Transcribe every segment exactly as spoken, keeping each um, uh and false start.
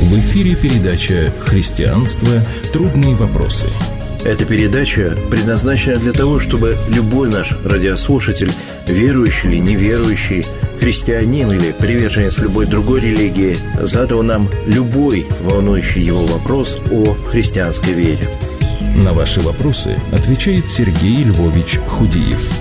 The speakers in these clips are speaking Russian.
В эфире передача «Христианство. Трудные вопросы». Эта передача предназначена для того, чтобы любой наш радиослушатель, верующий или неверующий, христианин или приверженец любой другой религии, задал нам любой волнующий его вопрос о христианской вере. На ваши вопросы отвечает Сергей Львович Худиев.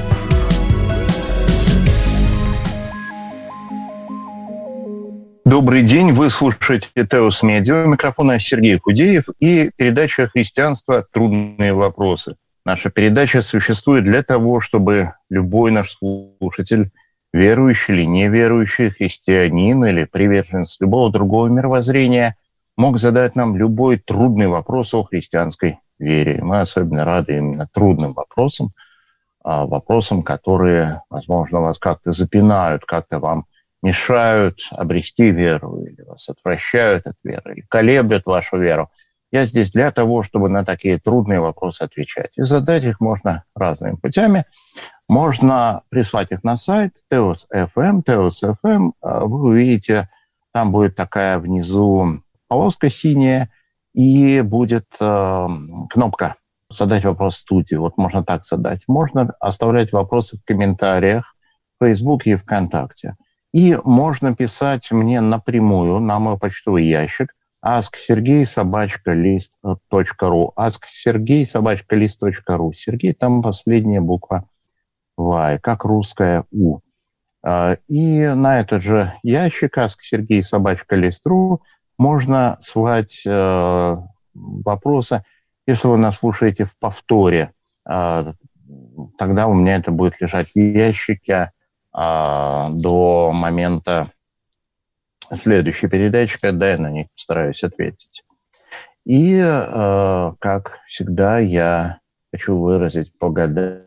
Добрый день, вы слушаете Теос Медиа, у микрофона Сергей Худеев и передача «Христианство. Трудные вопросы». Наша передача существует для того, чтобы любой наш слушатель, верующий или неверующий, христианин или приверженец любого другого мировоззрения, мог задать нам любой трудный вопрос о христианской вере. Мы особенно рады именно трудным вопросам, вопросам, которые, возможно, вас как-то запинают, как-то вам мешают обрести веру, или вас отвращают от веры, или колеблют вашу веру. Я здесь для того, чтобы на такие трудные вопросы отвечать. И задать их можно разными путями. Можно прислать их на сайт Теос точка эф эм, Теос точка эф эм. Вы увидите, там будет такая внизу полоска синяя, и будет э, кнопка «Задать вопрос в студии». Вот можно так задать. Можно оставлять вопросы в комментариях в Фейсбуке и ВКонтакте. И можно писать мне напрямую на мой почтовый ящик ask sergey собака лист точка ру. ask sergey собака лист точка ру. Сергей, там последняя буква Y, как русская У. И на этот же ящик ask sergey собака лист точка ру можно слать вопросы. Если вы нас слушаете в повторе, тогда у меня это будет лежать в ящике до момента следующей передачи, когда я на них постараюсь ответить. И, как всегда, я хочу выразить благодарность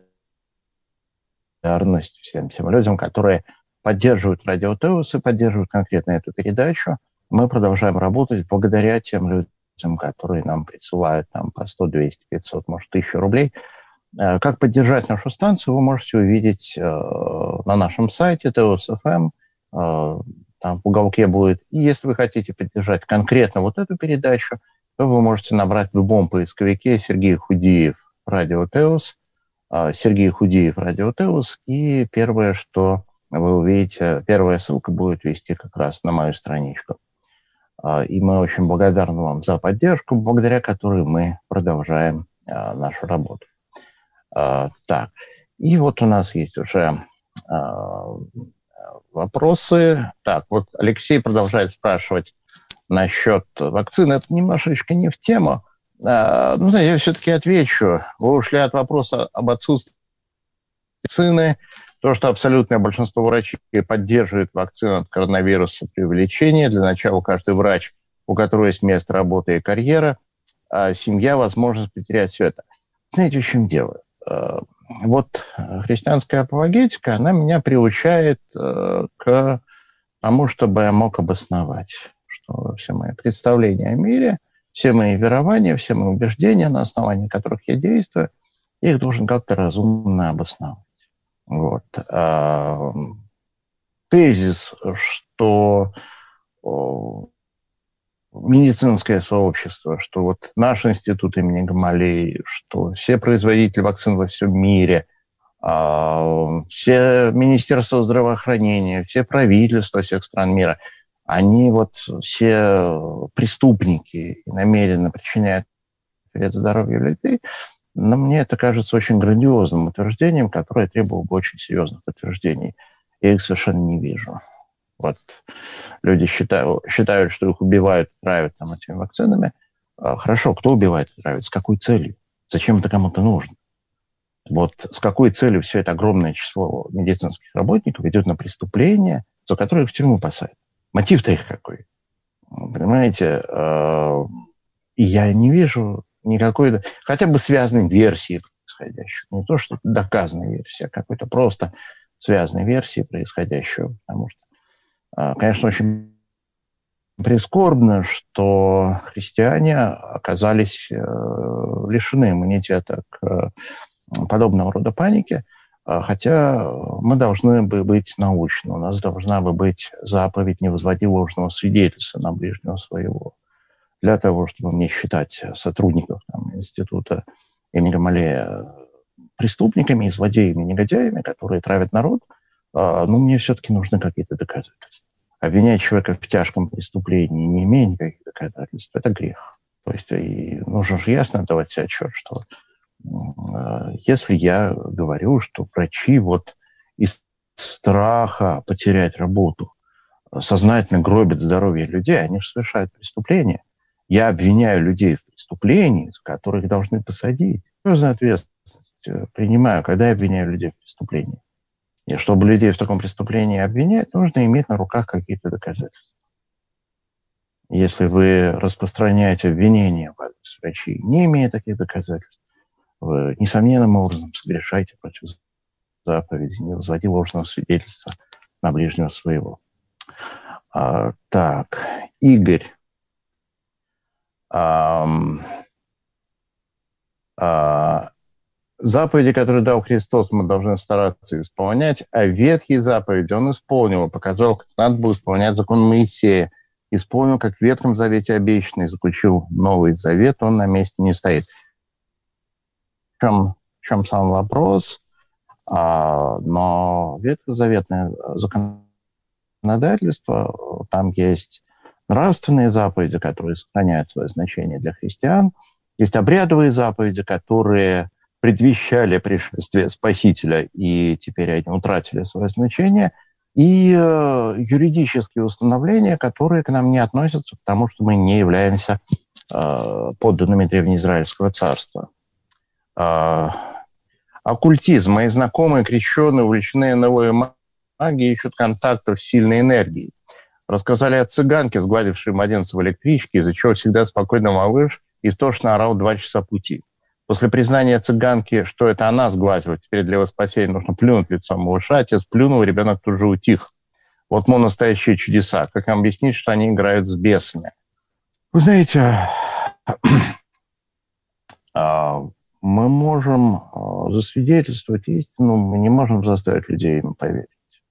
всем тем людям, которые поддерживают Радио Теос и поддерживают конкретно эту передачу. Мы продолжаем работать благодаря тем людям, которые нам присылают там, по сто, двести, пятьсот, может, тысячу рублей. Как поддержать нашу станцию, вы можете увидеть э, на нашем сайте Теос точка эф эм, э, там в уголке будет. И если вы хотите поддержать конкретно вот эту передачу, то вы можете набрать в любом поисковике Сергей Худиев Радио Теос, э, Сергей Худиев Радио Теос, и первое, что вы увидите, первая ссылка будет вести как раз на мою страничку. Э, и мы очень благодарны вам за поддержку, благодаря которой мы продолжаем э, нашу работу. Uh, так, и вот у нас есть уже uh, вопросы. Так, вот Алексей продолжает спрашивать насчет вакцины. Это немножечко не в тему. Uh, ну, я все-таки отвечу. Вы ушли от вопроса об отсутствии вакцины. То, что абсолютное большинство врачей поддерживает вакцину от коронавируса при увеличении. Для начала каждый врач, у которого есть место работы и карьера, uh, семья, возможность потерять все это. Знаете, в чем дело? Вот христианская апологетика, она меня приучает э, к тому, чтобы я мог обосновать, что все мои представления о мире, все мои верования, все мои убеждения, на основании которых я действую, я их должен как-то разумно обосновать. Вот. А, тезис, что о, медицинское сообщество, что вот наш институт имени Гамалеи, что все производители вакцин во всем мире, все министерства здравоохранения, все правительства всех стран мира, они вот все преступники и намеренно причиняют вред здоровью людей. Но мне это кажется очень грандиозным утверждением, которое требовало бы очень серьезных утверждений. Я их совершенно не вижу. Вот люди считают, считают, что их убивают, травят там, этими вакцинами. Хорошо, кто убивает и травит? С какой целью? Зачем это кому-то нужно? Вот с какой целью все это огромное число медицинских работников идет на преступления, за которые их в тюрьму посадят? Мотив-то их какой? Понимаете? И я не вижу никакой хотя бы связанной версии происходящего. Не то, что доказанной версии, а какой-то просто связанной версии происходящего. Потому что конечно, очень прискорбно, что христиане оказались лишены иммунитета к подобного рода панике. Хотя мы должны бы быть научны. У нас должна бы быть заповедь «не возводи ложного свидетельства на ближнего своего». Для того, чтобы мне считать сотрудников там, института имени Гамалея преступниками, злодеями, негодяями, которые травят народ, ну, мне все-таки нужны какие-то доказательства. Обвинять человека в тяжком преступлении, не имея никаких доказательств, это грех. То есть и нужно же ясно давать себе отчет, что если я говорю, что врачи вот из страха потерять работу сознательно гробят здоровье людей, они же совершают преступления. Я обвиняю людей в преступлении, за которых должны посадить. Серьезную ответственность принимаю, когда я обвиняю людей в преступлении. И чтобы людей в таком преступлении обвинять, нужно иметь на руках какие-то доказательства. Если вы распространяете обвинения в адрес врачей, не имея таких доказательств, вы несомненным образом согрешаете против заповеди «не возводи ложного свидетельства на ближнего своего». А, так, Игорь. А, а, заповеди, которые дал Христос, мы должны стараться исполнять, а ветхие заповеди он исполнил, показал, как надо было исполнять закон Моисея, исполнил, как в Ветхом Завете обещанный, заключил Новый Завет, он на месте не стоит. В чем, в чем сам вопрос? А, но ветхозаветное законодательство, там есть нравственные заповеди, которые сохраняют свое значение для христиан, есть обрядовые заповеди, которые предвещали пришествие Спасителя, и теперь они утратили свое значение, и э, юридические установления, которые к нам не относятся, потому что мы не являемся э, подданными древнеизраильского царства. Э, оккультизм. Мои знакомые, крещеные, увлеченные новой магией, ищут контактов с сильной энергией. Рассказали о цыганке, сгладившей младенца в электричке, из-за чего всегда спокойно малыш истошно орал два часа пути. После признания цыганки, что это она сглазила, теперь для его спасения нужно плюнуть лицом малыша, отец плюнул, ребенок тут же утих. Вот мол, настоящие чудеса. Как им объяснить, что они играют с бесами? Вы знаете, мы можем засвидетельствовать истину, мы не можем заставить людей им поверить.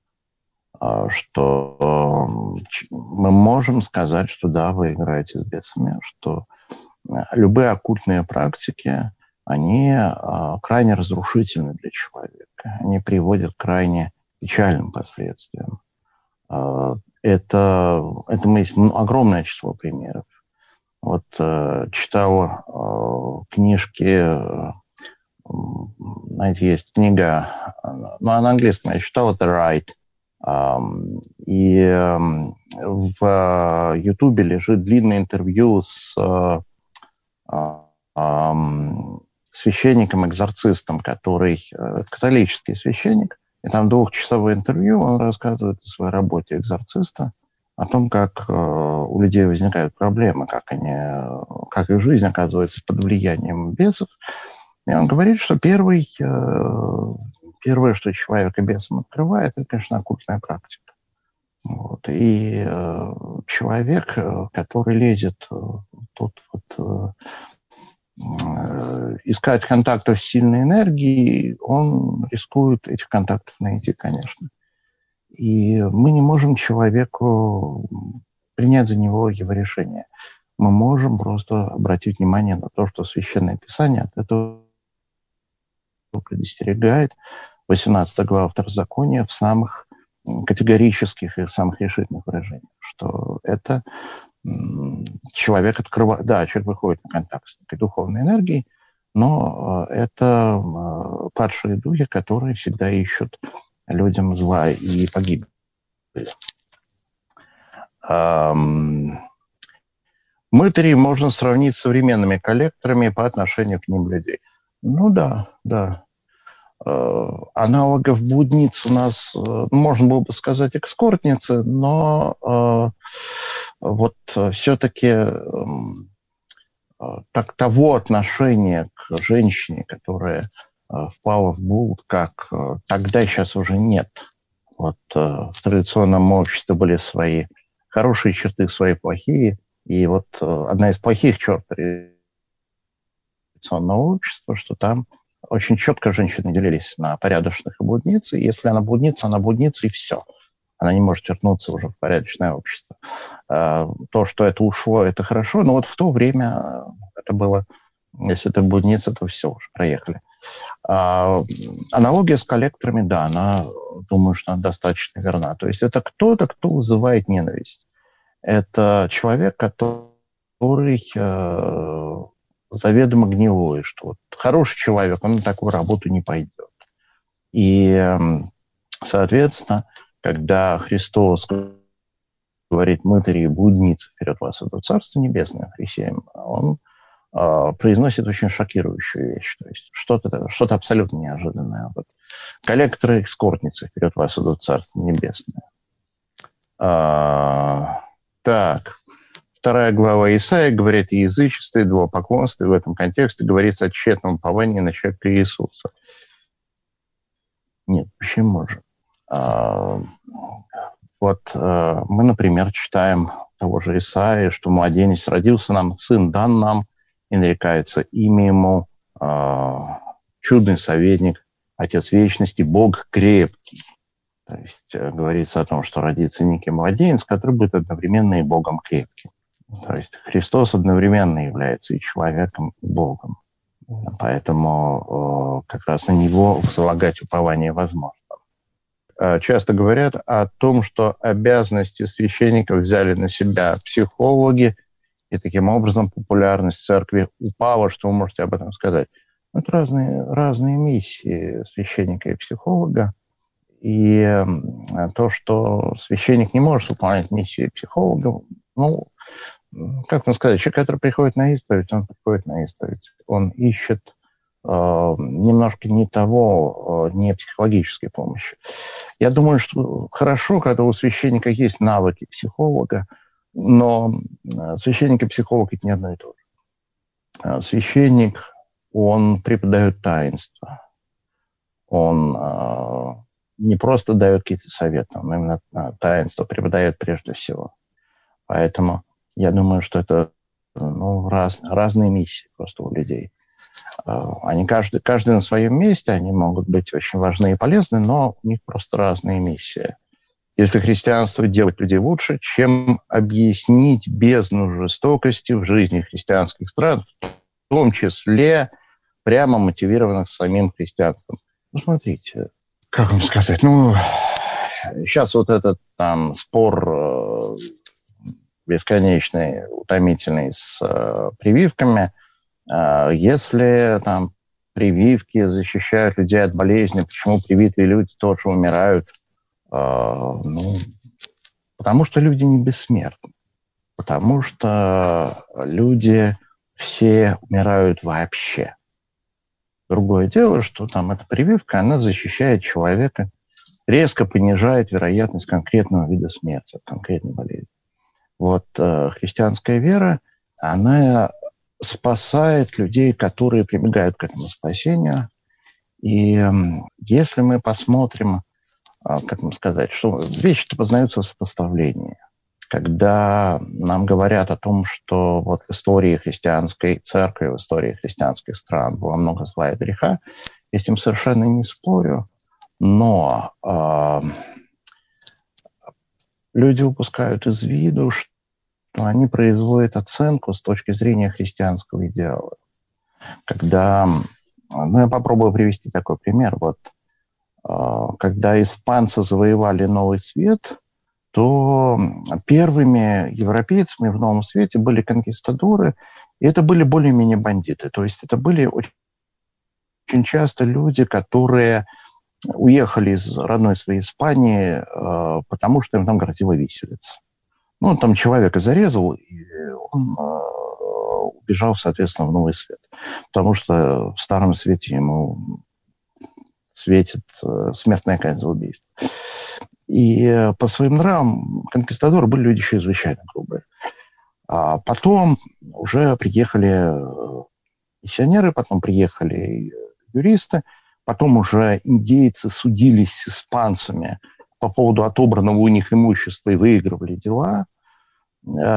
Что мы можем сказать, что да, вы играете с бесами, что любые оккультные практики, они а, крайне разрушительны для человека. Они приводят к крайне печальным последствиям. А, это, это есть огромное число примеров. Вот а, читал а, книжки, знаете, есть книга, ну, на английском я читал, это «Right». А, и а, в Ютубе лежит длинное интервью с а, а, священником-экзорцистом, который католический священник, и там двухчасовое интервью, он рассказывает о своей работе экзорциста, о том, как у людей возникают проблемы, как, они, как их жизнь оказывается под влиянием бесов. И он говорит, что первый, первое, что человека бесом открывает, это, конечно, оккультная практика. Вот. И человек, который лезет тут вот, искать контактов с сильной энергией, он рискует этих контактов найти, конечно. И мы не можем человеку принять за него его решение. Мы можем просто обратить внимание на то, что Священное Писание от этого предостерегает. восемнадцатая глава Второзакония в самых категорических и самых решительных выражениях, что это человек открывает, да, человек выходит на контакт с некой духовной энергией, но это падшие духи, которые всегда ищут людям зла и погибели. Мытари можно сравнить с современными коллекторами по отношению к ним людей. Ну да, да. Аналогов блудниц у нас, можно было бы сказать, эскортницы, но э, вот все-таки э, так, того отношения к женщине, которая э, впала в блуд, как э, тогда, сейчас уже нет. Вот э, в традиционном обществе были свои хорошие черты, свои плохие, и вот э, одна из плохих черт традиционного общества, что там очень четко женщины делились на порядочных и блудниц. И если она блудница, она блудница, и все. Она не может вернуться уже в порядочное общество. То, что это ушло, это хорошо, но вот в то время это было, если это блудница, то все, уже проехали. А аналогия с коллекторами, да, она, думаю, что она достаточно верна. То есть это кто-то, кто вызывает ненависть. Это человек, который э, заведомо гнилой, что вот хороший человек, он на такую работу не пойдет. И, э, соответственно, когда Христос говорит «мытари и блудницы, вперед вас идут Царство Небесное», Христиан, он э, произносит очень шокирующую вещь. То есть что-то, что-то абсолютно неожиданное. Вот. Коллекторы и скортницы, вперед вас идут Царство Небесное. А, так, вторая глава Исаии говорит о язычестве, идолопоклонстве. В этом контексте говорится о тщетном уповании на человека Иисуса. Нет, почему же? А, вот а, мы, например, читаем того же Исаии, что младенец родился нам, сын дан нам, и нарекается имя ему, а, чудный советник, Отец вечности, Бог крепкий. То есть э, говорится о том, что родится некий младенец, который будет одновременно и Богом крепким. То есть Христос одновременно является и человеком, и Богом. Поэтому э, как раз на него возлагать упование возможно. Э, часто говорят о том, что обязанности священников взяли на себя психологи, и таким образом популярность церкви упала. Что вы можете об этом сказать? Это разные, разные миссии священника и психолога. И то, что священник не может выполнять миссию психолога, ну, как вам сказать, человек, который приходит на исповедь, он приходит на исповедь. Он ищет э, немножко не того, э, не психологической помощи. Я думаю, что хорошо, когда у священника есть навыки психолога, но священник и психолог – это не одно и то же. Священник, он преподает таинство. Он э, не просто дает какие-то советы, он именно таинство преподает прежде всего. Поэтому я думаю, что это ну, раз, разные миссии просто у людей. Они каждый, каждый на своем месте, они могут быть очень важны и полезны, но у них просто разные миссии. Если христианство делает людей лучше, чем объяснить бездну жестокости в жизни христианских стран, в том числе прямо мотивированных самим христианством. Ну, смотрите, как вам сказать, ну, сейчас вот этот там спор э, бесконечный, утомительный с э, прививками, э, если там прививки защищают людей от болезни, почему привитые люди тоже умирают? Э, ну, потому что люди не бессмертны, потому что люди все умирают вообще. Другое дело, что там эта прививка, она защищает человека, резко понижает вероятность конкретного вида смерти, конкретной болезни. Вот э, христианская вера, она спасает людей, которые прибегают к этому спасению. И э, если мы посмотрим, э, как вам сказать, что вещи-то познаются в сопоставлении. Когда нам говорят о том, что вот в истории христианской церкви, в истории христианских стран было много зла и греха, я с этим совершенно не спорю, но э, люди упускают из виду, что они производят оценку с точки зрения христианского идеала. Когда, ну, я попробую привести такой пример. Вот, э, когда испанцы завоевали Новый Свет, то первыми европейцами в Новом Свете были конкистадоры, и это были более-менее бандиты. То есть это были очень, очень часто люди, которые уехали из родной своей Испании, э, потому что им там грозила виселица. Ну, он там человека зарезал, и он э, убежал, соответственно, в Новый Свет. Потому что в Старом Свете ему светит э, смертная казнь за убийство. И по своим нравам конкистадоры были люди чрезвычайно грубые. А потом уже приехали миссионеры, потом приехали юристы, потом уже индейцы судились с испанцами по поводу отобранного у них имущества и выигрывали дела.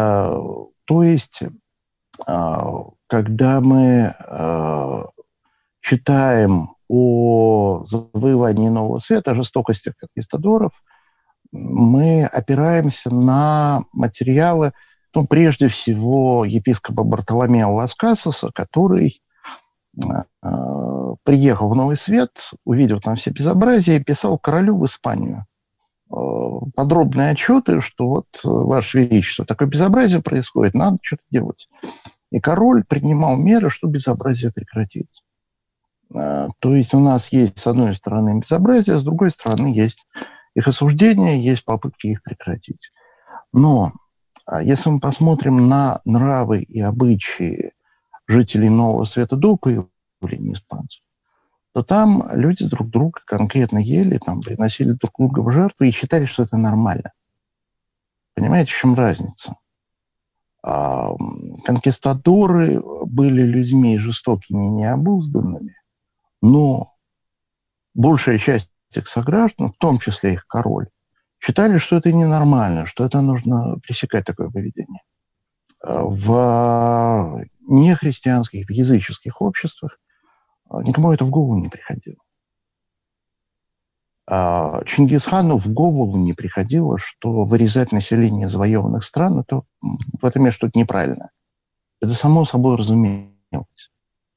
То есть, когда мы читаем о завоевании Нового Света, о жестокостях конкистадоров, мы опираемся на материалы, ну, прежде всего, епископа Бартоломея Лас Касаса, который э, приехал в Новый Свет, увидел там все безобразия и писал королю в Испанию э, подробные отчеты, что вот, Ваше Величество, такое безобразие происходит, надо что-то делать. И король принимал меры, чтобы безобразие прекратить. Э, то есть у нас есть, с одной стороны, безобразие, с другой стороны, есть их осуждение, есть попытки их прекратить. Но если мы посмотрим на нравы и обычаи жителей Нового Света до появления испанцев, то там люди друг друга конкретно ели, там, приносили друг друга в жертву и считали, что это нормально. Понимаете, в чем разница? Конкистадоры были людьми жестокими и необузданными, но большая часть этих сограждан, в том числе их король, считали, что это ненормально, что это нужно пресекать такое поведение. В нехристианских, в языческих обществах никому это в голову не приходило. Чингисхану в голову не приходило, что вырезать население завоеванных стран, это, в этом есть что-то неправильное. Это само собой разумелось.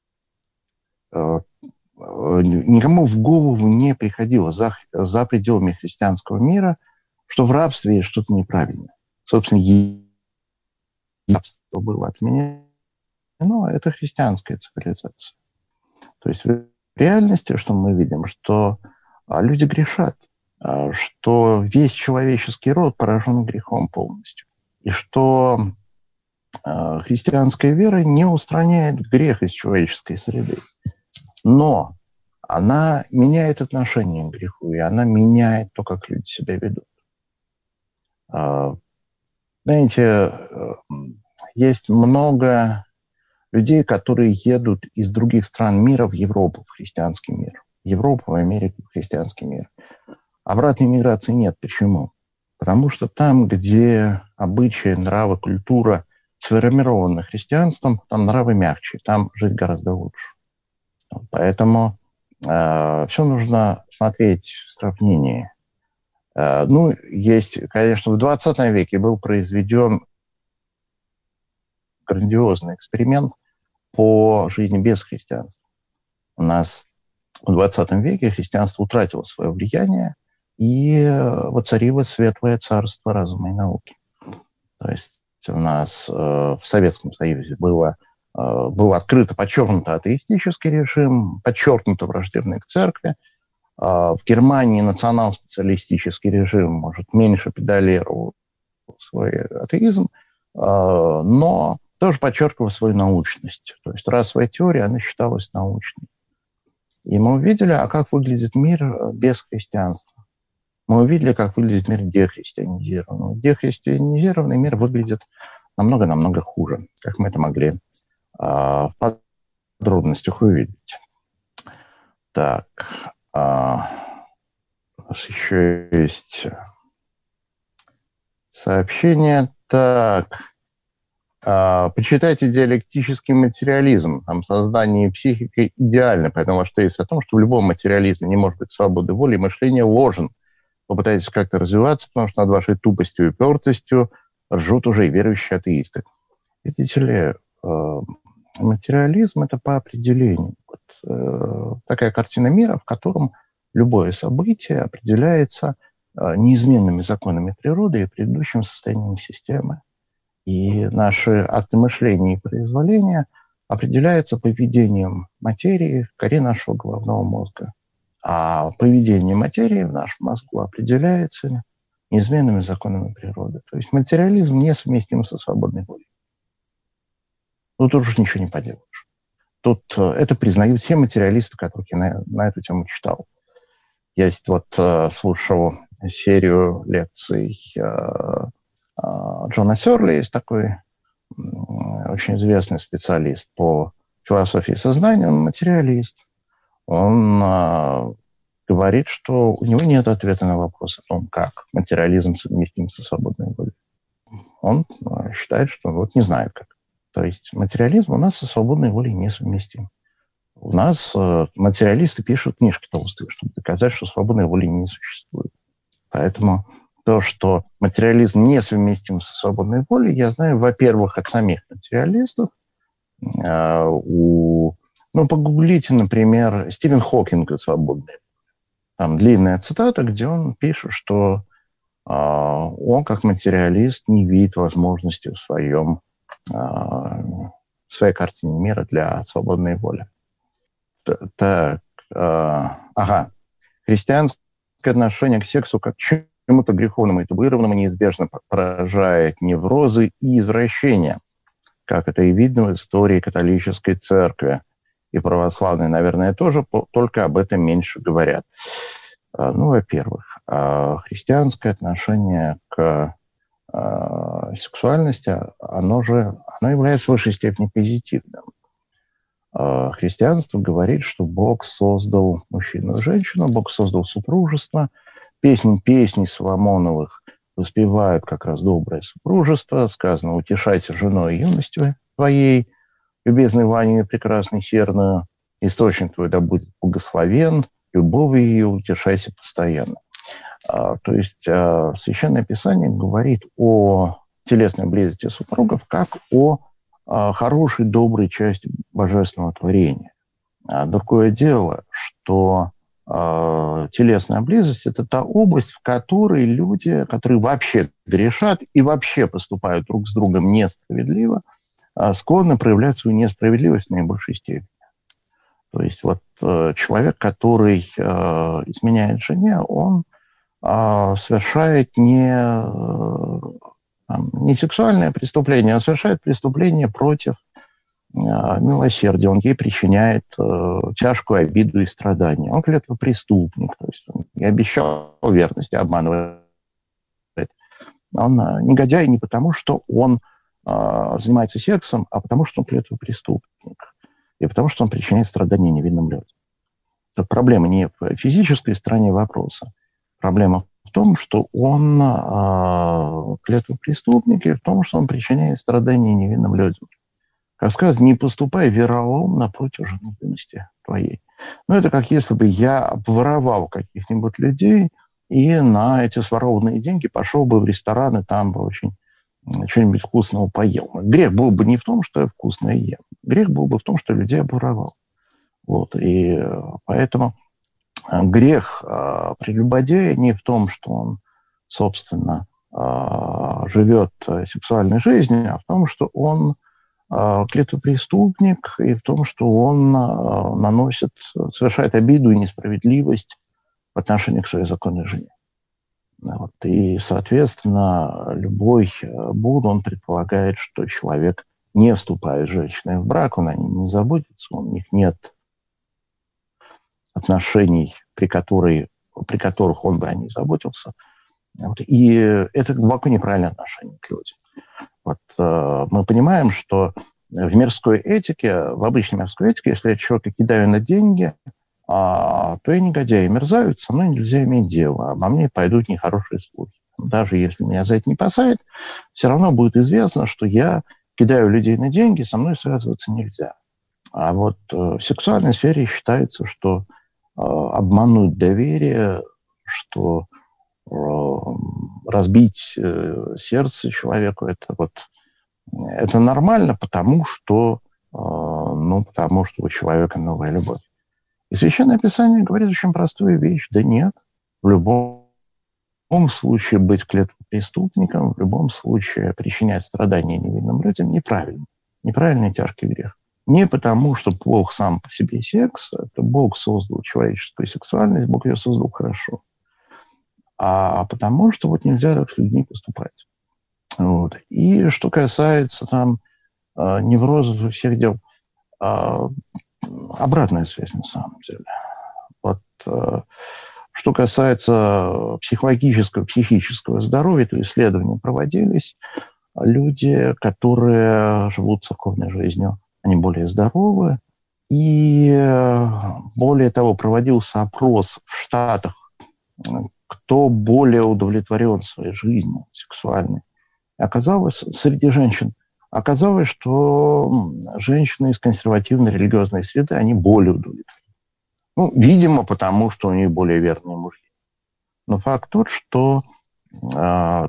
Никому в голову не приходило за, за пределами христианского мира, что в рабстве есть что-то неправильное. Собственно, рабство было отменено, но это христианская цивилизация. То есть в реальности, что мы видим, что люди грешат, что весь человеческий род поражен грехом полностью, и что христианская вера не устраняет грех из человеческой среды. Но она меняет отношение к греху, и она меняет то, как люди себя ведут. Знаете, есть много людей, которые едут из других стран мира в Европу, в христианский мир. В Европу, в Америку, в христианский мир. Обратной миграции нет. Почему? Потому что там, где обычаи, нравы, культура сформированы христианством, там нравы мягче, там жить гораздо лучше. Поэтому э, все нужно смотреть в сравнении. Э, ну, есть, конечно, в двадцатом веке был произведен грандиозный эксперимент по жизни без христианства. У нас в двадцатом веке христианство утратило свое влияние, и воцарилось светлое царство разума и науки. То есть у нас э, в Советском Союзе было был открыто подчеркнуто атеистический режим, подчеркнуто враждебный к церкви. В Германии национал-социалистический режим, может, меньше педалировал свой атеизм, но тоже подчеркивал свою научность. То есть расовая теория, она считалась научной. И мы увидели, а как выглядит мир без христианства. Мы увидели, как выглядит мир дехристианизированный. Дехристианизированный мир выглядит намного-намного хуже, как мы это могли в подробностях увидеть. Так, а, у нас еще есть сообщение. Так, а, почитайте диалектический материализм. Там создание психики идеально, поэтому что есть о том, что в любом материализме не может быть свободы воли, и мышление ложен. Попытайтесь как-то развиваться, потому что над вашей тупостью и упертостью ржут уже и верующие атеисты. Видите ли, материализм – это по определению вот, э, такая картина мира, в котором любое событие определяется э, неизменными законами природы и предыдущим состоянием системы. И наши акты мышления и произволения определяются поведением материи в коре нашего головного мозга. А поведение материи в нашем мозгу определяется неизменными законами природы. То есть материализм несовместим со свободной волей. Тут уже ничего не поделаешь. Тут э, это признают все материалисты, которых я на, на эту тему читал. Я вот э, слушал серию лекций э, э, Джона Сёрли, есть такой э, очень известный специалист по философии сознания, он материалист. Он э, говорит, что у него нет ответа на вопрос о том, как материализм совместим со свободной волей. Он э, считает, что вот не знает как. То есть материализм у нас со свободной волей несовместим. У нас материалисты пишут книжки толстые, чтобы доказать, что свободной воли не существует. Поэтому то, что материализм несовместим со свободной волей, я знаю, во-первых, от самих материалистов. У... Ну, погуглите, например, Стивен Хокинг и свободная. Там длинная цитата, где он пишет, что он, как материалист, не видит возможности в своем, в своей картине мира для свободной воли. Так, ага. Христианское отношение к сексу как к чему-то греховному и табуированному неизбежно поражает неврозы и извращения, как это и видно в истории католической церкви. И православные, наверное, тоже, только об этом меньше говорят. Ну, во-первых, христианское отношение к сексуальности, оно же оно является в высшей степени позитивным. Христианство говорит, что Бог создал мужчину и женщину, Бог создал супружество. Песни песней Соломоновых воспевают как раз доброе супружество. Сказано: «Утешайся женой юностью твоей, любезной Ваней прекрасной серную, источник твой да будет благословен, любовью ее утешайся постоянно». А, то есть а, Священное Писание говорит о телесной близости супругов как о а, хорошей, доброй части божественного творения. А другое дело, что а, телесная близость – это та область, в которой люди, которые вообще грешат и вообще поступают друг с другом несправедливо, а, склонны проявлять свою несправедливость в наибольшей степени. То есть вот э, человек, который э, изменяет жене, он э, совершает не, э, не сексуальное преступление, а совершает преступление против э, милосердия. Он ей причиняет э, тяжкую обиду и страдания. Он клятвопреступник, то есть он не обещал верности, обманывает. Он э, негодяй не потому, что он э, занимается сексом, а потому, что он клятвопреступник. И потому что он причиняет страдания невинным людям. То проблема не в физической стороне вопроса. Проблема в том, что он э, клятвопреступник, и в том, что он причиняет страдания невинным людям. Как сказано, не поступай вероломно против жены юности твоей. Ну, это как если бы я обворовал каких-нибудь людей и на эти сворованные деньги пошел бы в ресторан и там бы очень что-нибудь вкусного поел. Грех был бы не в том, что я вкусное ем. Грех был бы в том, что людей обворовал. Вот. И поэтому грех а, прелюбодея не в том, что он, собственно, а, живет сексуальной жизнью, а в том, что он а, клятвопреступник, и в том, что он а, наносит, совершает обиду и несправедливость в отношении к своей законной жене. Вот. И, соответственно, любой Будда, он предполагает, что человек, не вступая с женщиной в брак, он о ней не заботится, у них нет отношений, при, которой, при которых он бы о ней заботился. Вот. И это глубоко неправильное отношение к людям. Вот, э, мы понимаем, что в мирской этике, в обычной мирской этике, если я человека кидаю на деньги, а, то и негодяи мерзавец, со мной нельзя иметь дело, обо мне пойдут нехорошие слухи. Даже если меня за это не посадят, все равно будет известно, что я кидаю людей на деньги, со мной связываться нельзя. А вот э, в сексуальной сфере считается, что э, обмануть доверие, что э, разбить э, сердце человеку, это, вот, это нормально, потому что, э, ну, потому что у человека новая любовь. И Священное Писание говорит очень простую вещь. Да нет, в любом случае быть клятвопреступником, в любом случае причинять страдания невинным людям неправильно. Неправильный тяжкий грех. Не потому, что Бог сам по себе секс, это Бог создал человеческую сексуальность, Бог ее создал хорошо. А потому, что вот нельзя так с людьми поступать. Вот. И что касается там неврозов и всех дел, обратная связь на самом деле. Вот, э, что касается психологического, психического здоровья, то исследования проводились. Люди, которые живут церковной жизнью, они более здоровы. И более того, проводился опрос в Штатах, кто более удовлетворен своей жизнью сексуальной. И оказалось, среди женщин оказалось, что женщины из консервативной религиозной среды, они более удовлетворены. Ну, видимо, потому что у них более верные мужья. Но факт тот, что э,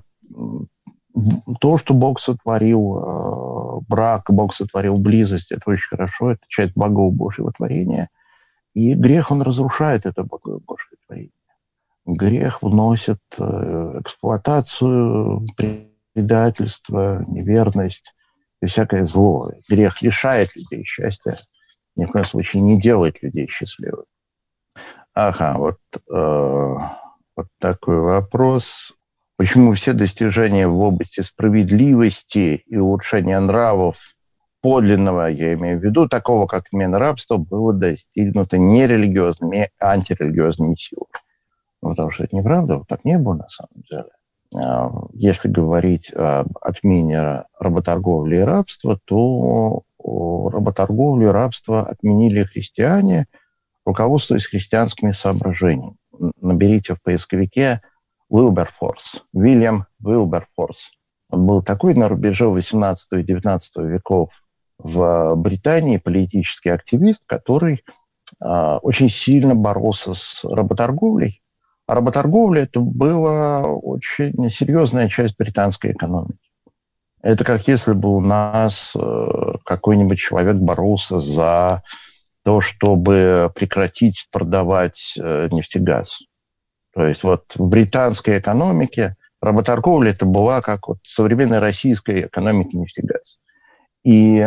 то, что Бог сотворил э, брак, Бог сотворил близость, это очень хорошо, это часть благого Божьего творения. И грех, он разрушает это благое Божье творение. Грех вносит э, эксплуатацию, предательство, неверность и всякое зло. Грех лишает людей счастья, ни в коем случае не делает людей счастливыми. Ага, вот, э, вот такой вопрос. Почему все достижения в области справедливости и улучшения нравов подлинного, я имею в виду, такого как отмена рабства, было достигнуто не религиозными, а антирелигиозными силами? Ну, потому что это неправда, вот так не было на самом деле. Если говорить об отмене работорговли и рабства, то работорговлю и рабство отменили христиане, руководствуясь христианскими соображениями. Наберите в поисковике Wilberforce, Уильям Wilberforce. Он был такой на рубеже восемнадцатого и девятнадцатого веков в Британии политический активист, который э, очень сильно боролся с работорговлей. А работорговля – это была очень серьезная часть британской экономики. Это как если бы у нас э, какой-нибудь человек боролся за то, чтобы прекратить продавать э, нефтегаз. То есть вот в британской экономике работорговля это была как вот в современной российской экономике нефтегаз. И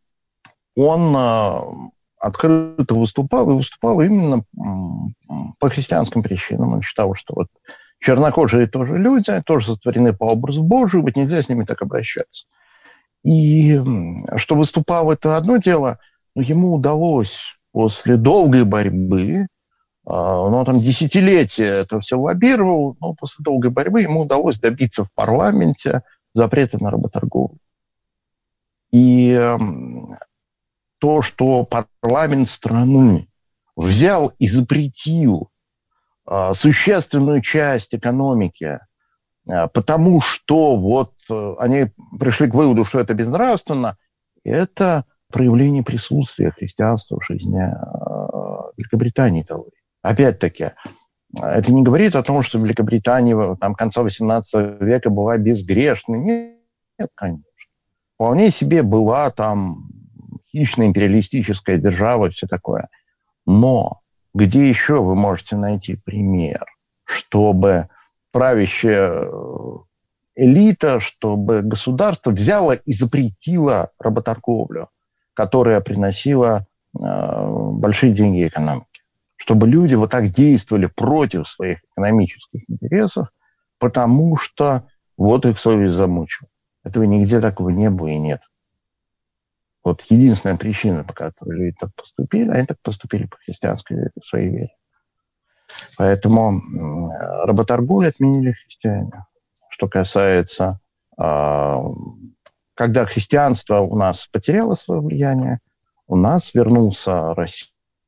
он э, открыто выступал, и выступал именно по христианским причинам. Он считал, что вот чернокожие тоже люди, тоже сотворены по образу Божию, вот нельзя с ними так обращаться. И что выступал, это одно дело, но ему удалось после долгой борьбы, ну, там, десятилетия это все лоббировал, но после долгой борьбы ему удалось добиться в парламенте запрета на работорговлю. И то, что парламент страны взял и запретил существенную часть экономики, потому что вот они пришли к выводу, что это безнравственно, это проявление присутствия христианства в жизни Великобритании того. Опять-таки, это не говорит о том, что Великобритания там, конца восемнадцатого века была безгрешной. Нет, нет, конечно. Вполне себе была там хищная империалистическая держава и все такое. Но где еще вы можете найти пример, чтобы правящая элита, чтобы государство взяло и запретило работорговлю, которая приносила э, большие деньги экономике? Чтобы люди вот так действовали против своих экономических интересов, потому что вот их совесть замучила. Этого нигде такого не было и нет. Вот единственная причина, по которой люди так поступили, они так поступили по христианской своей вере. Поэтому работорговлю отменили христиане. Что касается, когда христианство у нас потеряло свое влияние, у нас вернулся расизм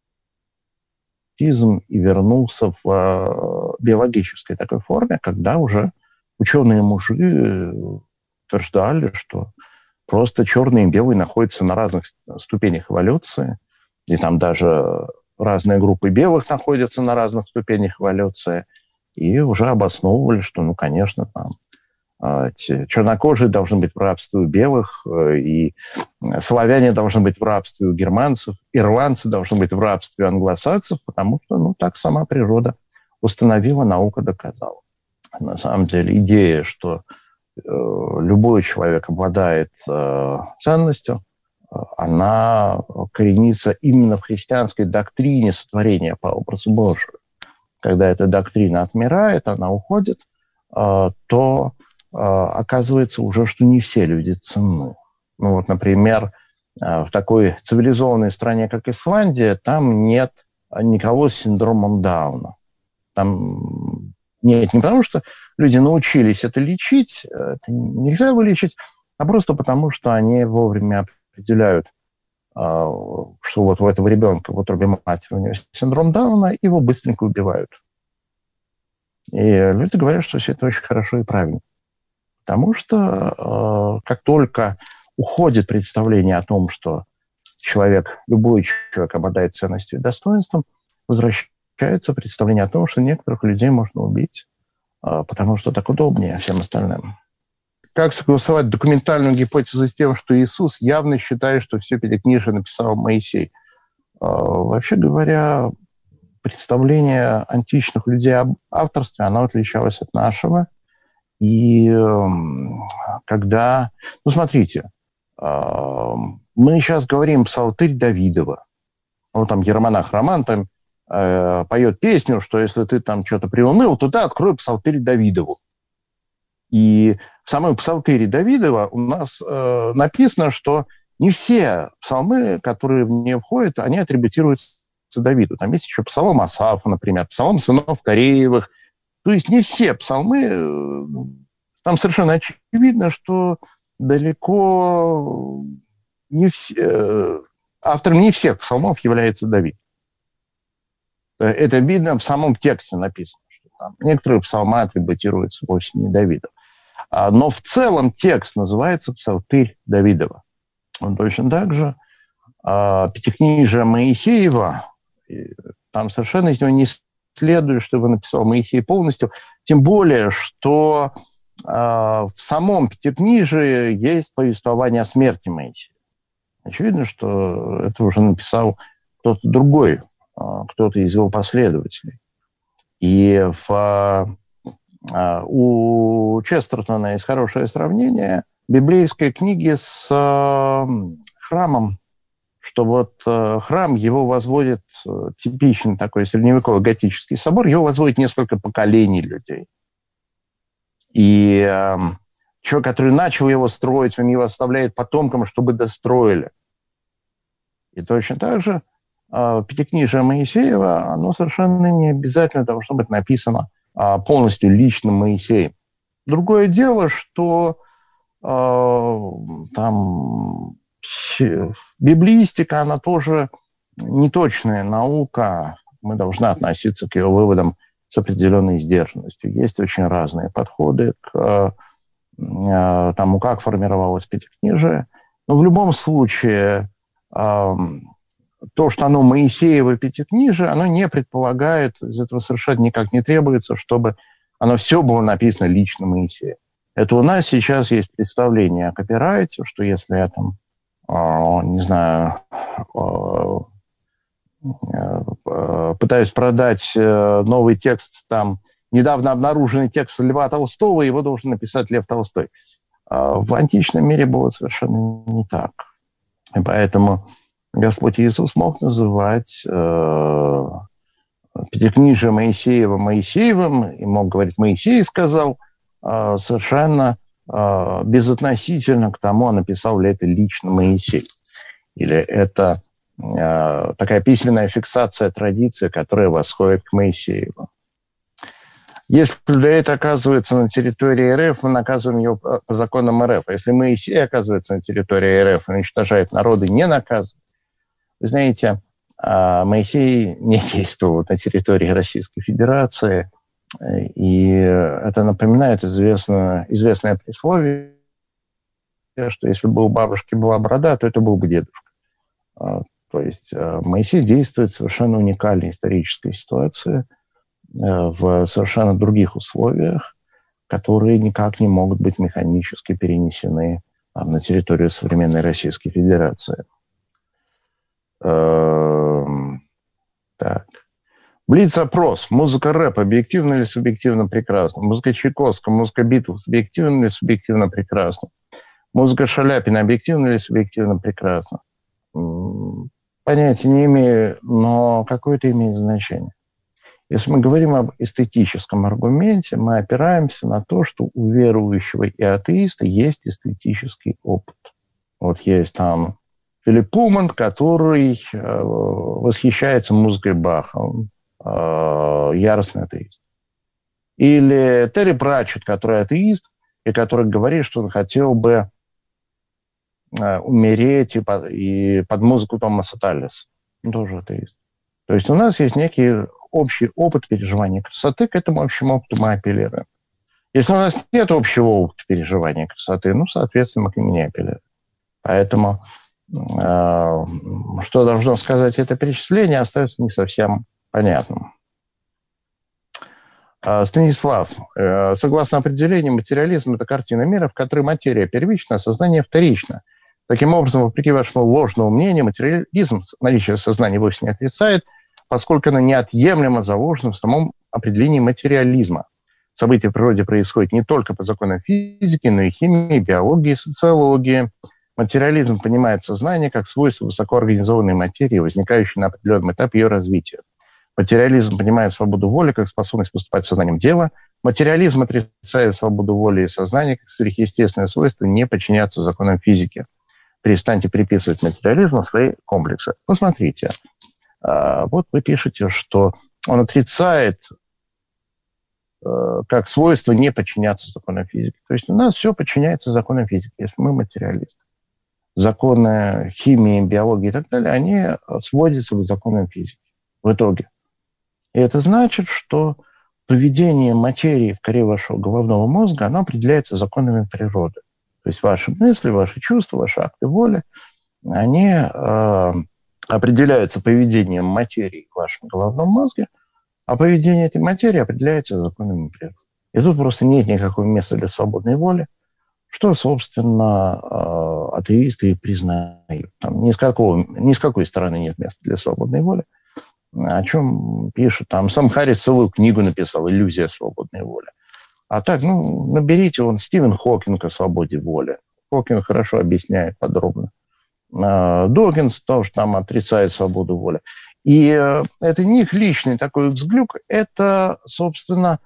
и вернулся в биологической такой форме, когда уже ученые-мужи утверждали, что просто черный и белый находятся на разных ступенях эволюции, и там даже разные группы белых находятся на разных ступенях эволюции, и уже обосновывали, что, ну, конечно, там чернокожие должны быть в рабстве у белых, и славяне должны быть в рабстве у германцев, ирландцы должны быть в рабстве у англосаксов, потому что, ну, так сама природа установила, наука доказала. На самом деле идея, что э, любой человек обладает э, ценностью, э, она коренится именно в христианской доктрине сотворения по образу Божию. Когда эта доктрина отмирает, она уходит, э, то оказывается уже, что не все люди ценны. Ну вот, например, в такой цивилизованной стране, как Исландия, там нет никого с синдромом Дауна. Там нет не потому, что люди научились это лечить, это нельзя вылечить, а просто потому, что они вовремя определяют, что вот у этого ребенка в утробе матери у него синдром Дауна, его быстренько убивают. И люди говорят, что все это очень хорошо и правильно. Потому что э, как только уходит представление о том, что человек, любой человек обладает ценностью и достоинством, возвращается представление о том, что некоторых людей можно убить, потому что так удобнее всем остальным. Как согласовать документальную гипотезу с тем, что Иисус явно считает, что все Пятикнижие написал Моисей? Вообще говоря, представление античных людей об авторстве, оно отличалось от нашего. И когда... Ну, смотрите, мы сейчас говорим «Псалтырь Давидова». Вот там Иеромонах Роман там э, поет песню, что если ты там что-то приуныл, то ты открой Псалтырь Давидову. И в самой Псалтыре Давидова у нас э, написано, что не все псалмы, которые в нее входят, они атрибутируются Давиду. Там есть еще псалом Асафа, например, псалом сынов Кореевых. То есть не все псалмы... Там совершенно очевидно, что далеко не все... Автором не всех псалмов является Давид. Это видно в самом тексте написано, что там некоторые псалмы атрибутируются вовсе не Давиду. Но в целом текст называется «Псалтырь Давидова». Он точно так же. Пятикнижие Моисеева, там совершенно из него не следует, что его написал Моисей полностью, тем более, что в самом Пятикнижии есть повествование о смерти Моисея. Очевидно, что это уже написал кто-то другой, кто-то из его последователей. И в, у Честертона есть хорошее сравнение библейской книги с храмом, что вот храм, его возводит типичный такой средневековый готический собор, его возводит несколько поколений людей. И э, человек, который начал его строить, он его оставляет потомкам, чтобы достроили. И точно так же э, Пятикнижие Моисеева, оно совершенно не обязательно должно быть написано э, полностью лично Моисеем. Другое дело, что э, там библеистика, она тоже неточная наука. Мы должны относиться к ее выводам с определенной сдержанностью. Есть очень разные подходы к тому, как формировалось Пятикнижие. Но в любом случае то, что оно Моисеево Пятикнижие, оно не предполагает, из этого совершенно никак не требуется, чтобы оно все было написано лично Моисеем. Это у нас сейчас есть представление о копирайте, что если я там, не знаю, пытаюсь продать новый текст, там, недавно обнаруженный текст Льва Толстого, его должен написать Лев Толстой. В античном мире было совершенно не так. И поэтому Господь Иисус мог называть э, Пятикнижие Моисеева Моисеевым, и мог говорить «Моисей сказал», э, совершенно э, безотносительно к тому, написал ли это лично Моисей. Или это такая письменная фиксация традиции, которая восходит к Моисееву. Если Давид оказывается на территории РФ, мы наказываем его по законам РФ. А если Моисей оказывается на территории РФ и уничтожает народы, не наказываем. Вы знаете, Моисей не действовал на территории Российской Федерации, и это напоминает известное, известное присловие, что если бы у бабушки была борода, то это был бы дедушка. То есть Моисей действует в совершенно уникальной исторической ситуации, в совершенно других условиях, которые никак не могут быть механически перенесены на территорию современной Российской Федерации. Так. Блиц-опрос. Музыка рэп объективно или субъективно прекрасна? Музыка Чайковского, музыка Битлз объективно или субъективно прекрасна? Музыка Шаляпина объективно или субъективно прекрасна? Понятия не имею, но какое-то имеет значение. Если мы говорим об эстетическом аргументе, мы опираемся на то, что у верующего и атеиста есть эстетический опыт. Вот есть там Филипп Пулман, который восхищается музыкой Баха, он яростный атеист. Или Терри Пратчетт, который атеист, и который говорит, что он хотел бы умереть и под, и под музыку Томаса Таллиса. Он тоже атеист. То есть у нас есть некий общий опыт переживания красоты, к этому общему опыту мы апеллируем. Если у нас нет общего опыта переживания красоты, ну, соответственно, мы к нему не апеллируем. Поэтому э, что должно сказать это перечисление, остается не совсем понятным. Станислав, согласно определению, материализм – это картина мира, в которой материя первична, а сознание вторично. Таким образом, вопреки вашему ложному мнению, материализм наличие сознания вовсе не отрицает, поскольку оно неотъемлемо заложено в самом определении материализма. События в природе происходят не только по законам физики, но и химии, биологии, социологии. Материализм понимает сознание как свойство высокоорганизованной материи, возникающей на определенном этапе ее развития. Материализм понимает свободу воли как способность поступать сознанием дела. Материализм отрицает свободу воли и сознания как сверхъестественное свойство не подчиняться законам физики. Перестаньте приписывать материализму свои комплексы. Посмотрите, вот вы пишете, что он отрицает как свойство не подчиняться законам физики. То есть у нас все подчиняется законам физики, если мы материалисты. Законы химии, биологии и так далее, они сводятся к законам физики в итоге. И это значит, что поведение материи в коре вашего головного мозга, оно определяется законами природы. То есть ваши мысли, ваши чувства, ваши акты воли, они э, определяются поведением материи в вашем головном мозге, а поведение этой материи определяется законами природы. И тут просто нет никакого места для свободной воли, что, собственно, э, атеисты и признают. Там ни с какого, ни с какой стороны нет места для свободной воли. О чем пишет там. Сам Харрис целую книгу написал «Иллюзия свободной воли». А так, ну, наберите он Стивен Хокинг о свободе воли. Хокинг хорошо объясняет подробно. Докинс тоже там отрицает свободу воли. И это не их личный такой взгляд, это, собственно,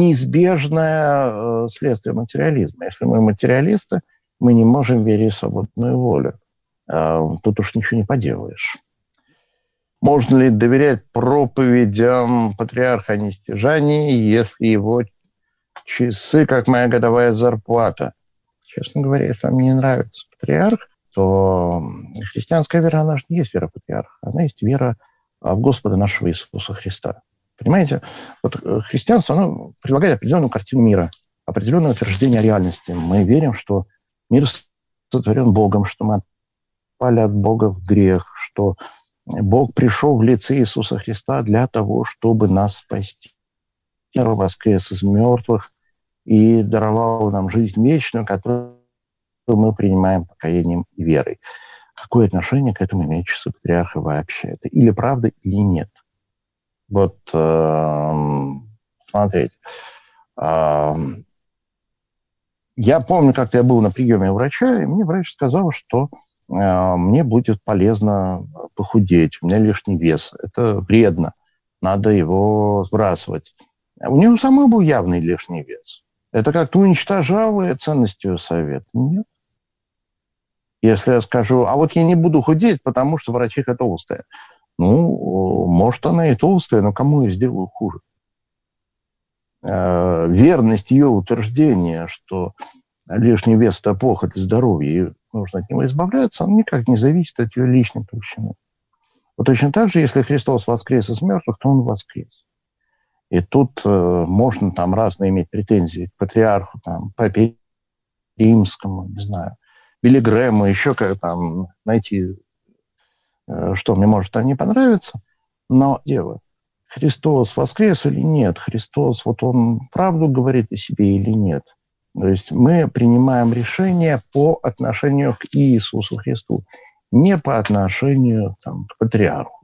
неизбежное следствие материализма. Если мы материалисты, мы не можем верить в свободную волю. Тут уж ничего не поделаешь. Можно ли доверять проповедям патриарха о нестяжании, если его часы, как моя годовая зарплата? Честно говоря, если вам не нравится патриарх, то христианская вера, она же не есть вера патриарха. Она есть вера в Господа нашего Иисуса Христа. Понимаете? Вот христианство, оно предлагает определенную картину мира, определенное утверждение реальности. Мы верим, что мир сотворен Богом, что мы отпали от Бога в грех, что Бог пришел в лице Иисуса Христа для того, чтобы нас спасти. Он воскрес из мертвых и даровал нам жизнь вечную, которую мы принимаем покаянием и верой. Какое отношение к этому имеют часы патриарха вообще? Это или правда, или нет? Вот, э, смотрите. Э, я помню, как-то я был на приеме у врача, и мне врач сказал, что мне будет полезно похудеть, у меня лишний вес. Это вредно, надо его сбрасывать. У него самого был явный лишний вес. Это как-то уничтожало ценность его совета? Нет. Если я скажу, а вот я не буду худеть, потому что врачиха толстая. Ну, может, она и толстая, но кому я сделаю хуже? Верность ее утверждения, что лишний вес – это плохо для здоровья, и нужно от него избавляться, он никак не зависит от ее личной толщины. Вот точно так же, если Христос воскрес из мертвых, то он воскрес. И тут э, можно там разные иметь претензии к патриарху, там, папе римскому, не знаю, Билли Грэму, еще как там найти, э, что мне может там не понравиться. Но, дело, Христос воскрес или нет? Христос, вот он правду говорит о себе или нет? То есть мы принимаем решение по отношению к Иисусу Христу, не по отношению там, к патриарху.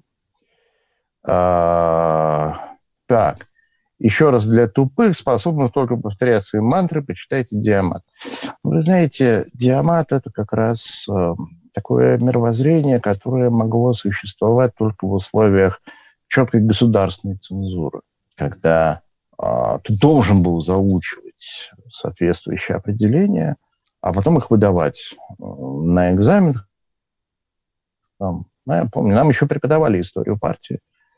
А, так, еще раз для тупых, способных только повторять свои мантры, почитайте Диамат. Вы знаете, Диамат – это как раз э, такое мировоззрение, которое могло существовать только в условиях четкой государственной цензуры, когда э, ты должен был заучивать соответствующие определения, а потом их выдавать на экзаменах. Там, ну, я помню, нам еще преподавали историю партии.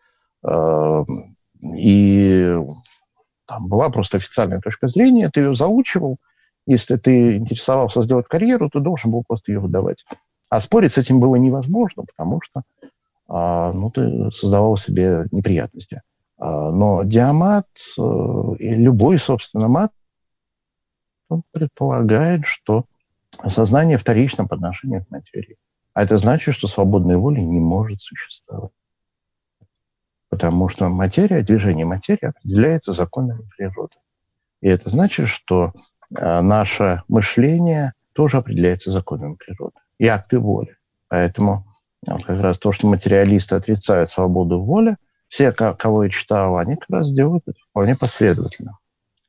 И там была просто официальная точка зрения, ты ее заучивал. Если ты интересовался сделать карьеру, ты должен был просто ее выдавать. А спорить с этим было невозможно, потому что ну, ты создавал себе неприятности. Но диамат и любой, собственно, мат, он предполагает, что сознание вторично по отношению к материи. А это значит, что свободной воли не может существовать. Потому что материя, движение материи определяется законами природы. И это значит, что э, наше мышление тоже определяется законами природы. И акты воли. Поэтому вот как раз то, что материалисты отрицают свободу воли, все, кого я читал, они как раз делают это вполне последовательно.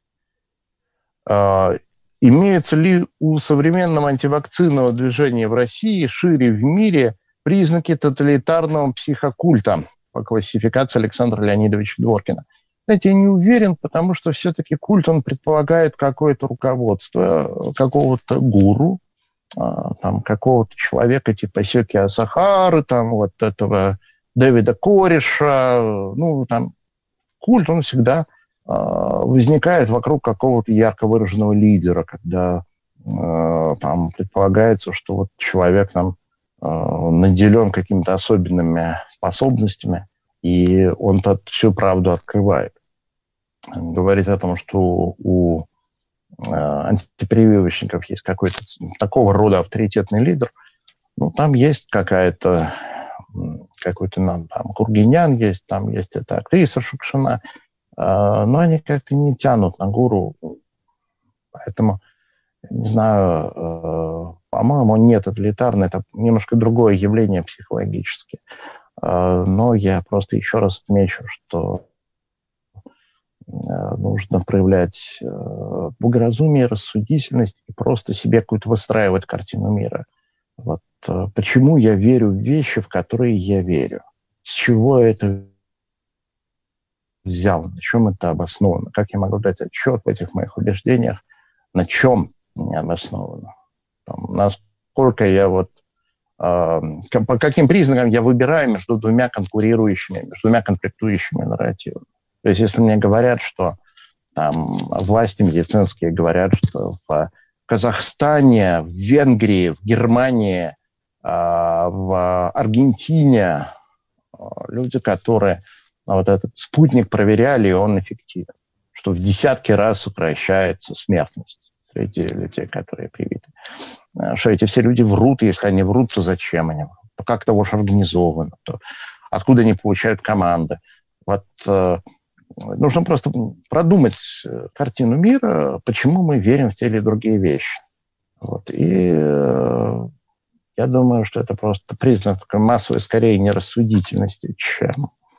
Э, имеется ли у современного антивакцинного движения в России шире в мире признаки тоталитарного психокульта по классификации Александра Леонидовича Дворкина? Знаете, я не уверен, потому что все-таки культ, он предполагает какое-то руководство, какого-то гуру, там, какого-то человека типа Сёки Асахары, там, вот этого Дэвида Кореша. Ну, там, культ, он всегда возникает вокруг какого-то ярко выраженного лидера, когда там предполагается, что вот человек там наделен какими-то особенными способностями, и он тут всю правду открывает. Говорит о том, что у антипрививочников есть какой-то такого рода авторитетный лидер, ну, там есть какая-то, какой-то там, Кургинян есть, там есть эта актриса Шукшина, но они как-то не тянут на гуру. Поэтому, не знаю, по-моему, он не тоталитарный, это немножко другое явление психологически. Но я просто еще раз отмечу, что нужно проявлять благоразумие, рассудительность и просто себе какую-то выстраивать картину мира. Вот почему я верю в вещи, в которые я верю. С чего это взял, на чем это обосновано, как я могу дать отчет в этих моих убеждениях, на чем они обоснованы. Там, насколько я вот, э, по каким признакам я выбираю между двумя конкурирующими, между двумя конфликтующими нарративами. То есть если мне говорят, что там, власти медицинские говорят, что в Казахстане, в Венгрии, в Германии, э, в Аргентине э, люди, которые вот этот спутник проверяли, и он эффективен, что в десятки раз сокращается смертность среди людей, которые привиты. Что эти все люди врут, если они врут, то зачем они врут? То как это уж организовано? То откуда они получают команды? Вот э, нужно просто продумать картину мира, почему мы верим в те или другие вещи. Вот. И э, я думаю, что это просто признак массовой, скорее, нерассудительности, чем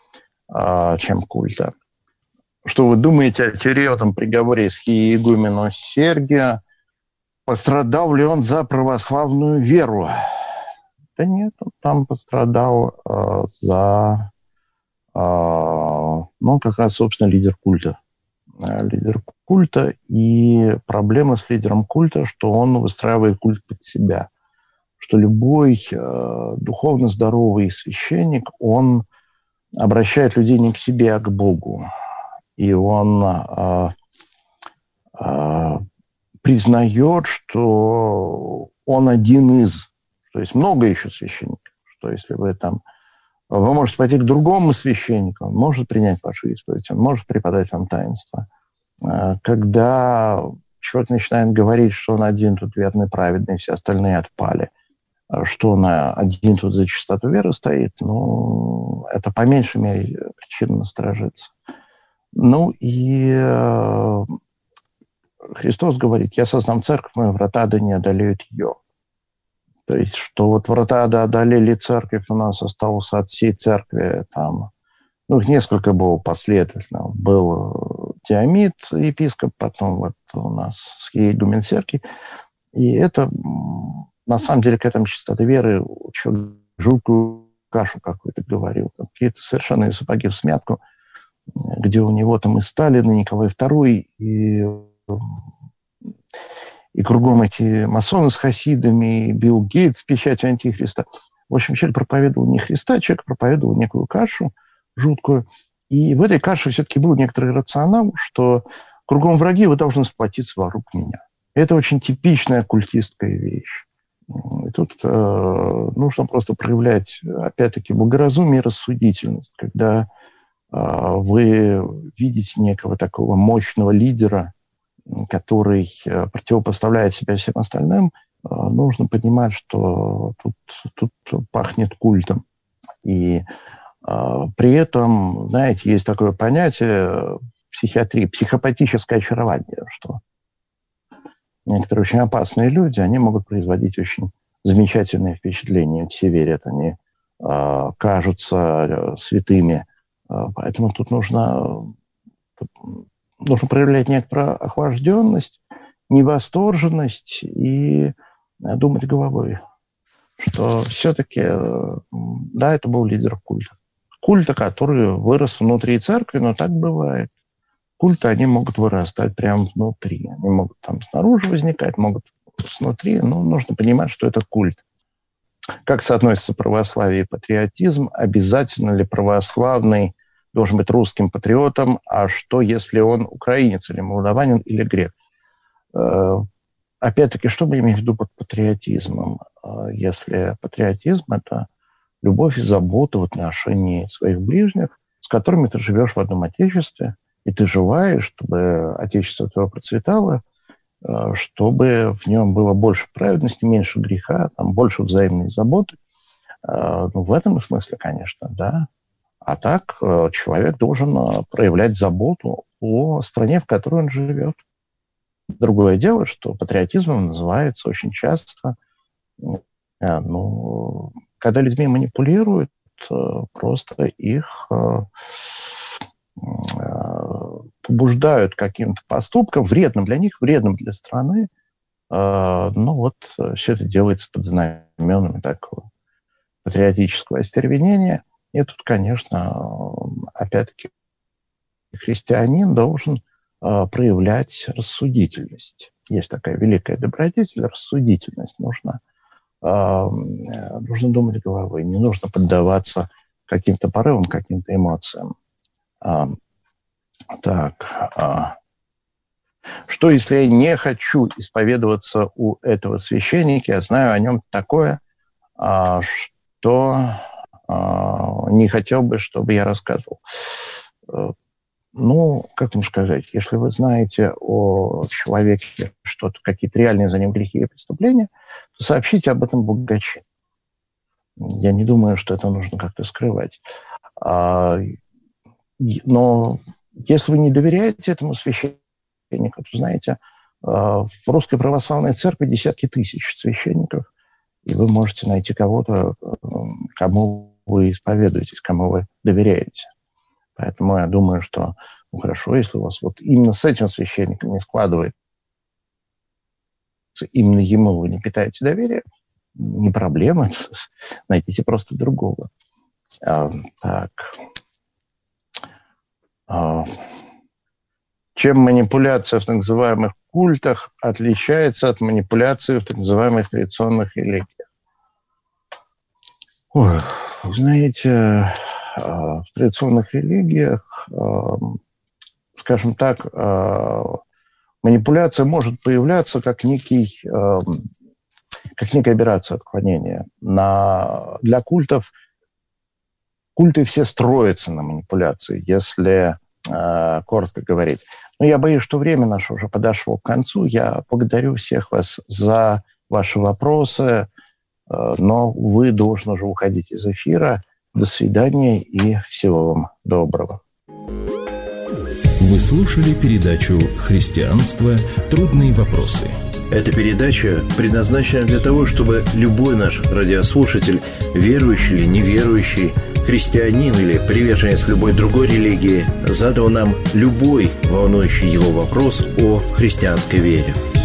чем культа. Что вы думаете о тюремном приговоре архиегумену Сергия? Пострадал ли он за православную веру? Да нет, он там пострадал э, за, э, ну, как раз, собственно, лидер культа. Э, лидер культа, и проблема с лидером культа, что он выстраивает культ под себя. Что любой э, духовно здоровый священник, он обращает людей не к себе, а к Богу. И он э, э, признает, что он один из. То есть много еще священников. Что если вы там... Вы можете пойти к другому священнику, он может принять вашу исповедь, он может преподать вам таинство. Э, когда человек начинает говорить, что он один тут верный, праведный, все остальные отпали, что он один тут за чистоту веры стоит, ну, это по меньшей мере причина насторожиться. Ну и э, Христос говорит, я создам церковь, мои врата да не одолеют ее. То есть, что вот врата да одолели церковь, у нас осталось от всей церкви, там, ну, их несколько было последовательно. Был Диамид, епископ, потом вот у нас архиегумен Сергий, и это... На самом деле, к этому чистоты веры человек жуткую кашу какую-то говорил. Какие-то совершенные сапоги в смятку, где у него там и Сталин, и Николай Второй, и, и кругом эти масоны с хасидами, и Билл Гейтс с печатью антихриста. В общем, человек проповедовал не Христа, человек проповедовал некую кашу жуткую. И в этой каше все-таки был некоторый рационал, что кругом враги, вы должны сплотиться вокруг меня. Это очень типичная оккультистская вещь. И тут э, нужно просто проявлять, опять-таки, благоразумие и рассудительность, когда э, вы видите некого такого мощного лидера, который э, противопоставляет себя всем остальным, нужно понимать, что тут, тут пахнет культом. И при этом, знаете, есть такое понятие в психиатрии, психопатическое очарование, что некоторые очень опасные люди, они могут производить очень замечательные впечатления. Все верят, они э, кажутся святыми. Поэтому тут нужно, тут нужно проявлять некоторую охлажденность, невосторженность и думать головой, что все-таки, да, это был лидер культа. Культа, который вырос внутри церкви, но так бывает. Культы, они могут вырастать прямо внутри. Они могут там снаружи возникать, могут снутри, но нужно понимать, что это культ. Как соотносится православие и патриотизм? Обязательно ли православный должен быть русским патриотом? А что, если он украинец или молдаванин или грек? Опять-таки, что мы имеем в виду под патриотизмом? Если патриотизм – это любовь и забота в отношении своих ближних, с которыми ты живешь в одном отечестве, и ты желаешь, чтобы отечество твое процветало, чтобы в нем было больше праведности, меньше греха, там, больше взаимной заботы. Ну, в этом смысле, конечно, да. А так человек должен проявлять заботу о стране, в которой он живет. Другое дело, что патриотизмом называется очень часто, ну, когда людьми манипулируют, просто их побуждают к каким-то поступкам, вредным для них, вредным для страны. Ну вот все это делается под знаменами такого патриотического остервенения. И тут, конечно, опять-таки христианин должен проявлять рассудительность. Есть такая великая добродетель, рассудительность. Нужно, нужно думать головой, не нужно поддаваться каким-то порывам, каким-то эмоциям. Так. Что, если я не хочу исповедоваться у этого священника, я знаю о нем такое, что не хотел бы, чтобы я рассказывал? Ну, как вам сказать, если вы знаете о человеке что-то, какие-то реальные за ним грехи и преступления, то сообщите об этом богаче. Я не думаю, что это нужно как-то скрывать. Но если вы не доверяете этому священнику, то, знаете, в Русской Православной Церкви десятки тысяч священников, и вы можете найти кого-то, кому вы исповедуетесь, кому вы доверяете. Поэтому я думаю, что ну, хорошо, если у вас вот именно с этим священником не складывается, именно ему вы не питаете доверия, не проблема, найдите просто другого. А, так. А, чем манипуляция в так называемых культах отличается от манипуляции в так называемых традиционных религиях? Ой, вы знаете, в традиционных религиях, скажем так, манипуляция может появляться как некий, как некая операция отклонения. На, для культов культы все строятся на манипуляции, если коротко говорить. Но я боюсь, что время наше уже подошло к концу. Я благодарю всех вас за ваши вопросы, но вы должны уже уходить из эфира. До свидания и всего вам доброго. Вы слушали передачу «Христианство. Трудные вопросы». Эта передача предназначена для того, чтобы любой наш радиослушатель, верующий или неверующий, христианин или приверженец любой другой религии, задал нам любой волнующий его вопрос о христианской вере.